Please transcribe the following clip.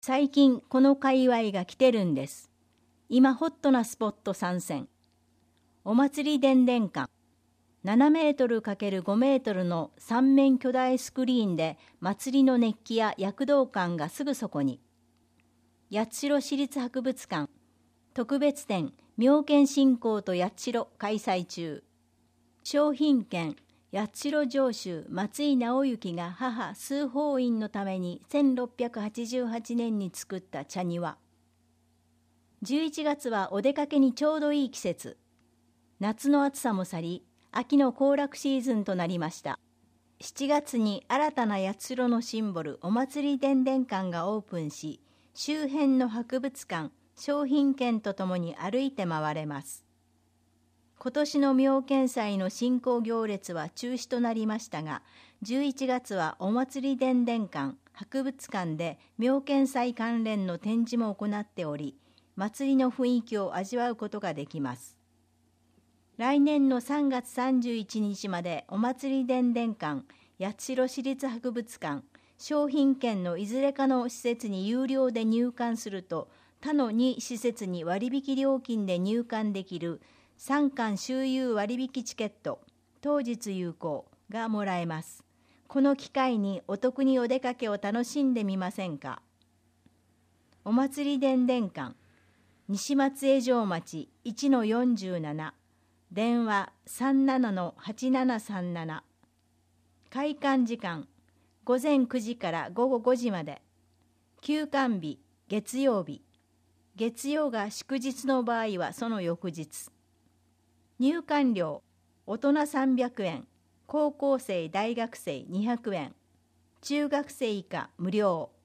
最近この界隈が来てるんです。今ホットなスポット参戦。お祭り伝々館。7メートル ×5 メートルの三面巨大スクリーンで祭りの熱気や躍動感がすぐそこに。八代市立博物館。特別展妙見信仰と八代開催中。商品券八代城主松井直之が母崇法院のために1688年に作った茶庭。11月はお出かけにちょうどいい季節。夏の暑さも去り、秋の行楽シーズンとなりました。7月に新たな八代のシンボルお祭り伝々館がオープンし、周辺の博物館、商品券とともに歩いて回れます。今年の妙見祭の進行行列は中止となりましたが、11月はお祭り伝々館、博物館で妙見祭関連の展示も行っており、祭りの雰囲気を味わうことができます。来年の3月31日までお祭り伝々館、八代市立博物館、商品券のいずれかの施設に有料で入館すると、他の2施設に割引料金で入館できる3館周遊割引チケット、当日有効がもらえます。この機会にお得にお出かけを楽しんでみませんか。お祭り伝々館、西松江城町 1-47、電話 37-8737。開館時間、午前9時から午後5時まで。休館日、月曜日。月曜が祝日の場合はその翌日。入館料、大人300円、高校生・大学生200円、中学生以下無料。